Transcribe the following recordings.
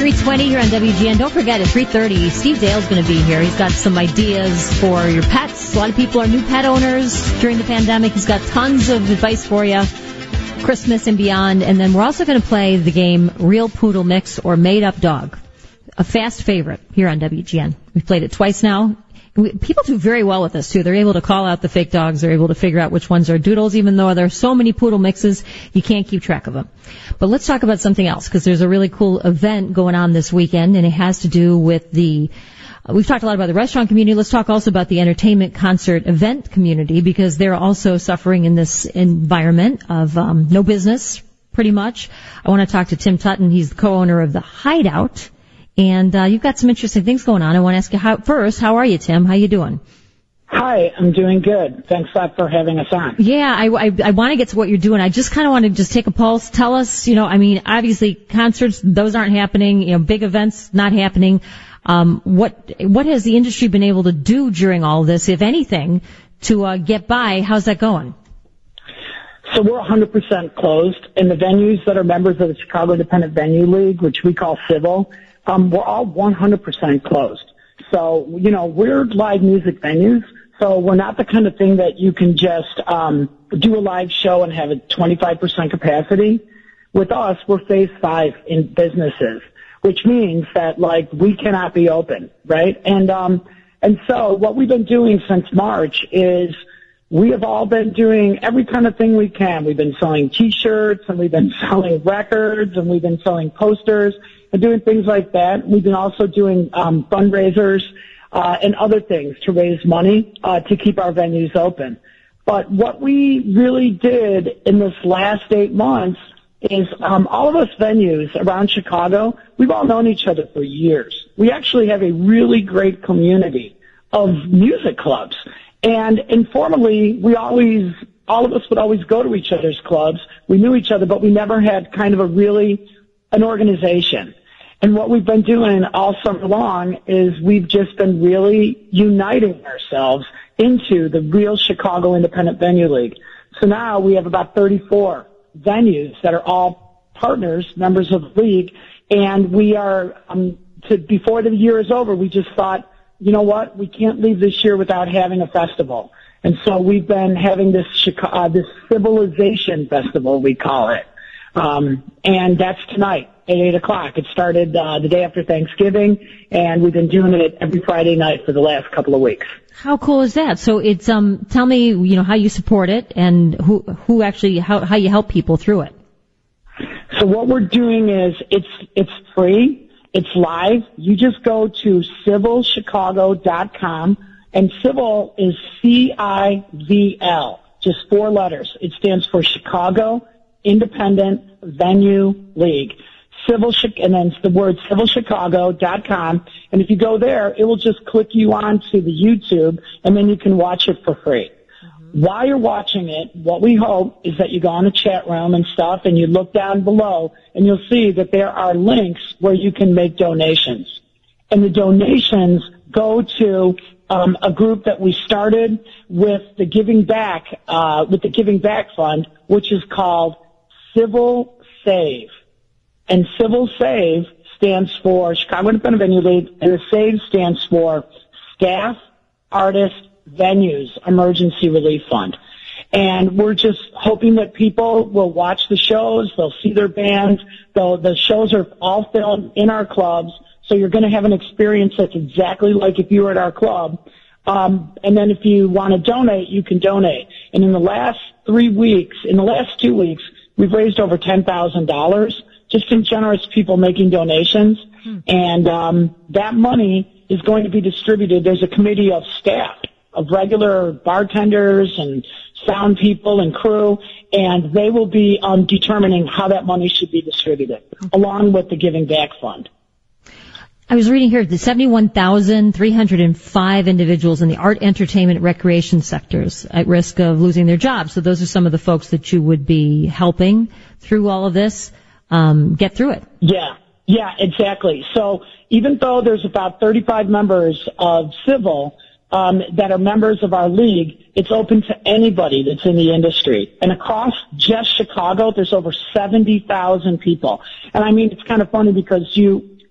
3:20 here on WGN. Don't forget, at 3:30, Steve Dale's going to be here. He's got some ideas for your pets. A lot of people are new pet owners during the pandemic. He's got tons of advice for you, Christmas and beyond. And then we're also going to play the game Real Poodle Mix or Made Up Dog, a fast favorite here on WGN. We've played it twice now. People do very well with this, too. They're able to call out the fake dogs. They're able to figure out which ones are doodles, even though there are so many poodle mixes, you can't keep track of them. But let's talk about something else, because there's a really cool event going on this weekend, and it has to do with we've talked a lot about the restaurant community. Let's talk also about the entertainment concert event community, because they're also suffering in this environment of no business, pretty much. I want to talk to Tim Tutton. He's the co-owner of The Hideout. And you've got some interesting things going on. I want to ask you how are you, Tim? How you doing? Hi, I'm doing good. Thanks a lot for having us on. Yeah, I want to get to what you're doing. I just kind of want to just take a pulse. Tell us, obviously concerts, those aren't happening. Big events, not happening. What has the industry been able to do during all this, if anything, to get by? How's that going? So we're 100% closed, and the venues that are members of the Chicago Independent Venue League, which we call Civil, we're all 100% closed. So, we're live music venues, so we're not the kind of thing that you can just do a live show and have a 25% capacity. With us, we're phase 5 in businesses, which means that, we cannot be open, right? And so what we've been doing since March is we have all been doing every kind of thing we can. We've been selling T-shirts, and we've been selling records, and we've been selling posters, and doing things like that. We've been also doing fundraisers and other things to raise money to keep our venues open. But what we really did in this last 8 months is all of us venues around Chicago, we've all known each other for years. We actually have a really great community of music clubs. And informally, all of us would always go to each other's clubs. We knew each other, but we never had kind of an organization. And what we've been doing all summer long is we've just been really uniting ourselves into the real Chicago Independent Venue League. So now we have about 34 venues that are all partners, members of the league, and we are, before the year is over, we just thought, you know what, we can't leave this year without having a festival. And so we've been having this Civilization Festival, we call it. And that's tonight at 8 o'clock. It started the day after Thanksgiving, and we've been doing it every Friday night for the last couple of weeks. How cool is that? So it's tell me, how you support it and who actually how you help people through it. So what we're doing is it's free, it's live. You just go to civilchicago.com, and Civil is CIVL, just 4 letters. It stands for Chicago Independent Venue League. And then it's the word civilchicago.com. And if you go there, it will just click you on to the YouTube, and then you can watch it for free. Mm-hmm. While you're watching it, what we hope is that you go on the chat room and stuff, and you look down below, and you'll see that there are links where you can make donations. And the donations go to a group that we started with the Giving Back Fund, which is called Civil Save. And Civil Save stands for Chicago Independent Venue League, and the SAVE stands for Staff, Artist, Venues Emergency Relief Fund. And we're just hoping that people will watch the shows, they'll see their bands, the shows are all filmed in our clubs, so you're going to have an experience that's exactly like if you were at our club. And then if you want to donate, you can donate. And in the last 2 weeks, we've raised over $10,000. Just from generous people making donations. And that money is going to be distributed. There's a committee of staff, of regular bartenders and sound people and crew, and they will be determining how that money should be distributed, along with the Giving Back Fund. I was reading here the 71,305 individuals in the art, entertainment, recreation sectors at risk of losing their jobs. So those are some of the folks that you would be helping through all of this. Get through it. Yeah, exactly. So even though there's about 35 members of Civil that are members of our league, it's open to anybody that's in the industry. And across just Chicago, there's over 70,000 people. And I mean, it's kind of funny because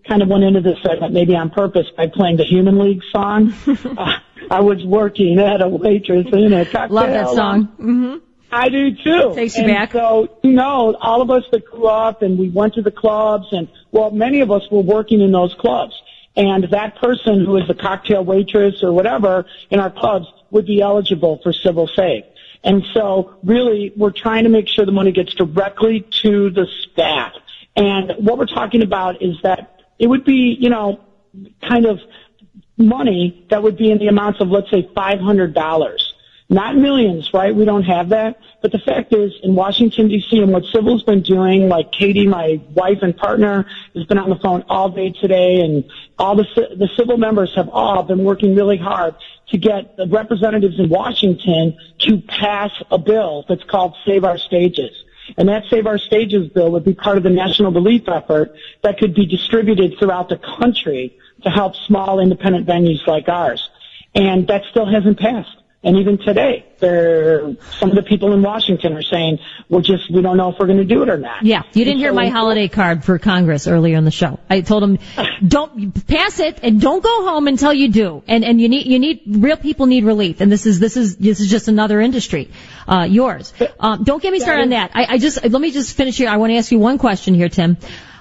kind of went into this segment maybe on purpose by playing the Human League song. I was working at a waitress in a cocktail. Love that song. Mm-hmm. I do too. Takes you and back. So, all of us that grew up and we went to the clubs and, many of us were working in those clubs. And that person who is the cocktail waitress or whatever in our clubs would be eligible for Civil Save. And so really we're trying to make sure the money gets directly to the staff. And what we're talking about is that it would be, kind of money that would be in the amounts of, let's say, $500. Not millions, right? We don't have that. But the fact is, in Washington, D.C., and what Civil's been doing, like Katie, my wife and partner, has been on the phone all day today, and all the Civil members have all been working really hard to get the representatives in Washington to pass a bill that's called Save Our Stages. And that Save Our Stages bill would be part of the national relief effort that could be distributed throughout the country to help small independent venues like ours. And that still hasn't passed. And even today, some of the people in Washington are saying, we don't know if we're going to do it or not. Yeah, you didn't hear my holiday card for Congress earlier in the show. I told them, don't pass it and don't go home until you do. And real people need relief. And this is just another industry, yours. Don't get me started on that. Let me just finish here. I want to ask you one question here, Tim.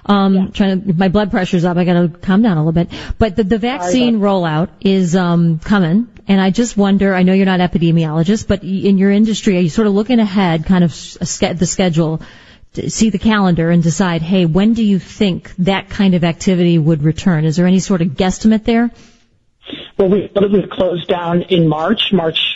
My blood pressure's up. I gotta calm down a little bit. But the vaccine rollout is, coming. And I just wonder, I know you're not an epidemiologist, but in your industry, are you sort of looking ahead, kind of the schedule, to see the calendar and decide, hey, when do you think that kind of activity would return? Is there any sort of guesstimate there? Well, we closed down in March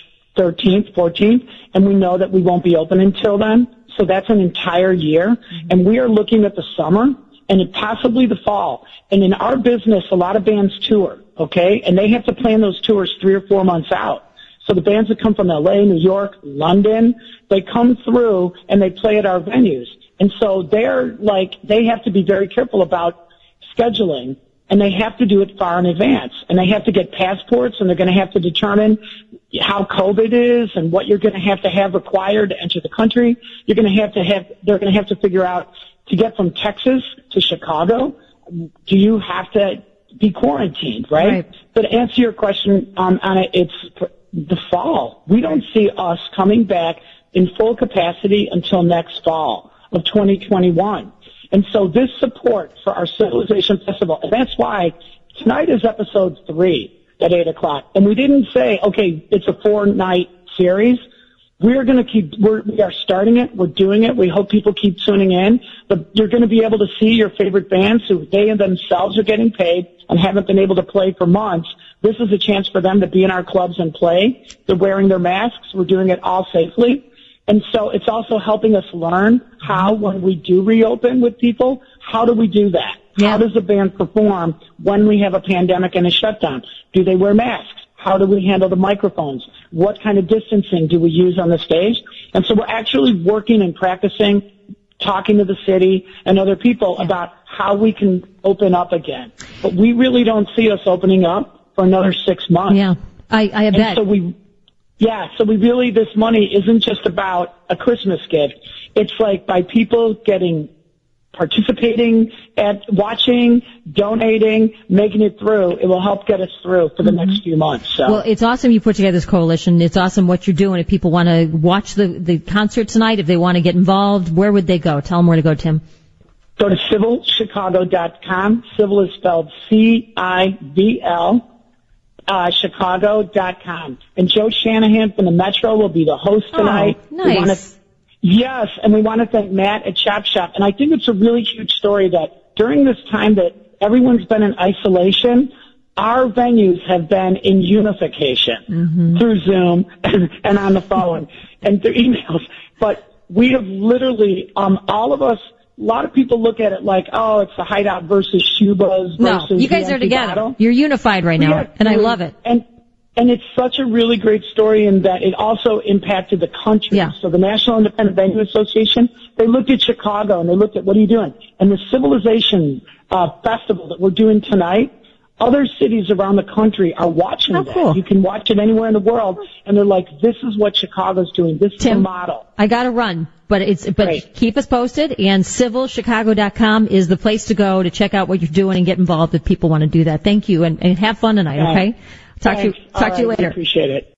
13th, 14th, and we know that we won't be open until then. So that's an entire year. And we are looking at the summer and possibly the fall. And in our business, a lot of bands tour, okay? And they have to plan those tours 3 or 4 months out. So the bands that come from LA, New York, London, they come through and they play at our venues. And so they have to be very careful about scheduling, and they have to do it far in advance. And they have to get passports, and they're going to have to determine how COVID is and what you're going to have required to enter the country. They're going to have to figure out, to get from Texas to Chicago, do you have to be quarantined, right? But to answer your question on it, it's the fall. We don't see us coming back in full capacity until next fall of 2021. And so this support for our Civilization Festival, and that's why tonight is episode 3 at 8 o'clock. And we didn't say, okay, it's a 4-night series. We are starting it. We're doing it. We hope people keep tuning in. But you're going to be able to see your favorite bands who they themselves are getting paid and haven't been able to play for months. This is a chance for them to be in our clubs and play. They're wearing their masks. We're doing it all safely. And so it's also helping us learn how, when we do reopen with people, how do we do that? Yeah. How does a band perform when we have a pandemic and a shutdown? Do they wear masks? How do we handle the microphones? What kind of distancing do we use on the stage? And so we're actually working and practicing, talking to the city and other people about how we can open up again. But we really don't see us opening up for another 6 months. Yeah, I bet. So we really, this money isn't just about a Christmas gift. It's like by people participating at watching, donating, making it through, it will help get us through for the next few months. So. Well, it's awesome you put together this coalition. It's awesome what you're doing. If people want to watch the concert tonight, if they want to get involved, where would they go? Tell them where to go, Tim. Go to civilchicago.com. Civil is spelled C-I-V-L, Chicago.com. And Joe Shanahan from the Metro will be the host tonight. Oh, nice. Yes, and we want to thank Matt at Chop Shop. And I think it's a really huge story that during this time that everyone's been in isolation, our venues have been in unification through Zoom and on the phone and through emails. But we have literally, all of us, a lot of people look at it like, oh, it's the Hideout versus Shubas versus No, you guys are together. Battle. You're unified right now, and I love it. And it's such a really great story in that it also impacted the country. Yeah. So the National Independent Venue Association, they looked at Chicago and they looked at, what are you doing? And the Civilization Festival that we're doing tonight, other cities around the country are watching Oh, that. cool. You can watch it anywhere in the world, and they're like, this is what Chicago's doing. This is the Tim, model. I got to run, but Great. keep us posted, and civilchicago.com is the place to go to check out what you're doing and get involved if people want to do that. Thank you, and have fun tonight, okay? Thanks. Talk to you All right, later. Appreciate it.